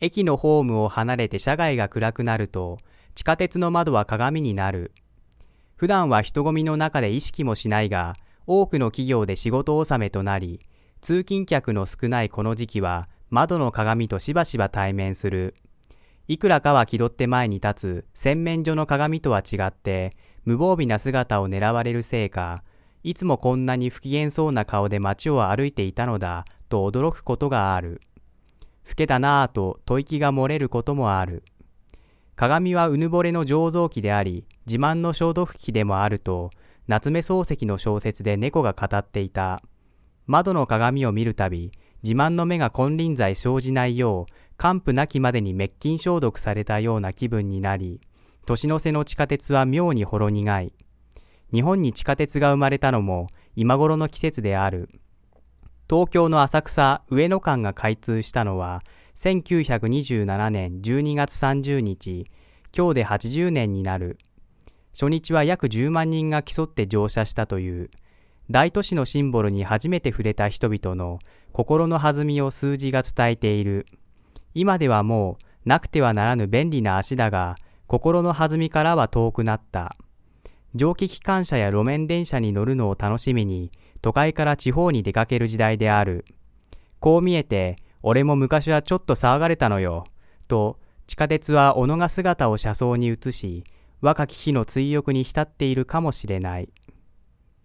駅のホームを離れて車外が暗くなると、地下鉄の窓は鏡になる。普段は人混みの中で意識もしないが、多くの企業で仕事納めとなり、通勤客の少ないこの時期は、窓の鏡としばしば対面する。いくらかは気取って前に立つ洗面所の鏡とは違って、無防備な姿を狙われるせいか、いつもこんなに不機嫌そうな顔で街を歩いていたのだ、と驚くことがある。老けたなぁと吐息が漏れることもある。鏡はうぬぼれの醸造機であり、自慢の消毒機でもあると、夏目漱石の小説で猫が語っていた。窓の鏡を見るたび、自慢の目が金輪際生じないよう、完膚なきまでに滅菌消毒されたような気分になり、年の瀬の地下鉄は妙にほろ苦い。日本に地下鉄が生まれたのも今頃の季節である。東京の浅草上野間が開通したのは1927年12月30日、今日で80年になる。初日は約10万人が競って乗車したという。大都市のシンボルに初めて触れた人々の心の弾みを数字が伝えている。今ではもうなくてはならぬ便利な足だが、心の弾みからは遠くなった。蒸気機関車や路面電車に乗るのを楽しみに、都会から地方に出かける時代である。こう見えて、俺も昔はちょっと騒がれたのよ。と、地下鉄は己が姿を車窓に移し、若き日の追憶に浸っているかもしれない。